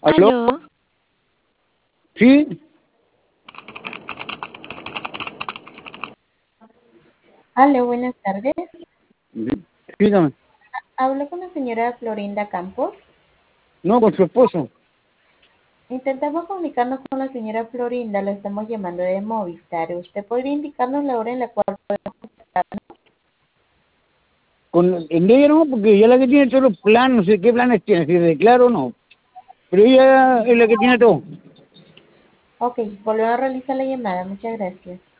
¿Aló? Aló, ¿Sí? Aló, buenas tardes. Dígame. Hablo con la señora Florinda Campos. No, con su esposo. Intentamos comunicarnos con la señora Florinda, la estamos llamando de Movistar. ¿Usted podría indicarnos la hora en la cual podemos contactarnos? Con ella no, porque ella es la que tiene todos los planes, no sé qué planes tiene, si declaro o no. Pero ella es la que tiene todo. Ok, volvemos a realizar la llamada. Muchas gracias.